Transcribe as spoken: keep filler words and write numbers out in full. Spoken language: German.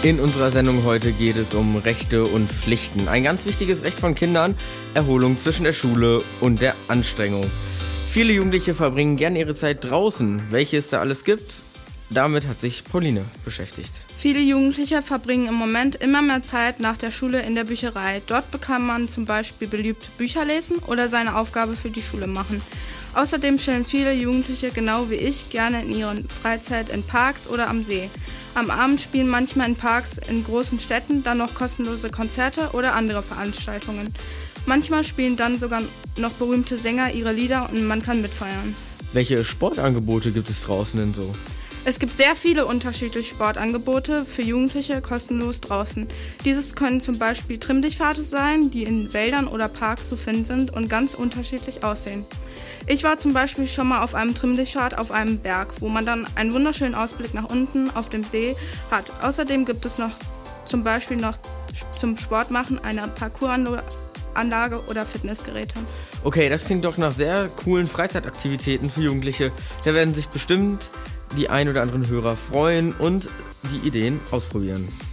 In unserer Sendung heute geht es um Rechte und Pflichten. Ein ganz wichtiges Recht von Kindern, Erholung zwischen der Schule und der Anstrengung. Viele Jugendliche verbringen gern ihre Zeit draußen. Welche es da alles gibt, damit hat sich Pauline beschäftigt. Viele Jugendliche verbringen im Moment immer mehr Zeit nach der Schule in der Bücherei. Dort kann man zum Beispiel beliebte Bücher lesen oder seine Aufgabe für die Schule machen. Außerdem chillen viele Jugendliche, genau wie ich, gerne in ihrer Freizeit in Parks oder am See. Am Abend spielen manchmal in Parks in großen Städten dann noch kostenlose Konzerte oder andere Veranstaltungen. Manchmal spielen dann sogar noch berühmte Sänger ihre Lieder und man kann mitfeiern. Welche Sportangebote gibt es draußen denn so? Es gibt sehr viele unterschiedliche Sportangebote für Jugendliche kostenlos draußen. Dieses können zum Beispiel Trimm-dich-Pfade sein, die in Wäldern oder Parks zu finden sind und ganz unterschiedlich aussehen. Ich war zum Beispiel schon mal auf einem Trimm-dich-Pfad auf einem Berg, wo man dann einen wunderschönen Ausblick nach unten auf dem See hat. Außerdem gibt es noch zum Beispiel noch zum Sportmachen eine Parcoursanlage oder Fitnessgeräte. Okay, das klingt doch nach sehr coolen Freizeitaktivitäten für Jugendliche. Da werden sich bestimmt die ein oder anderen Hörer freuen und die Ideen ausprobieren.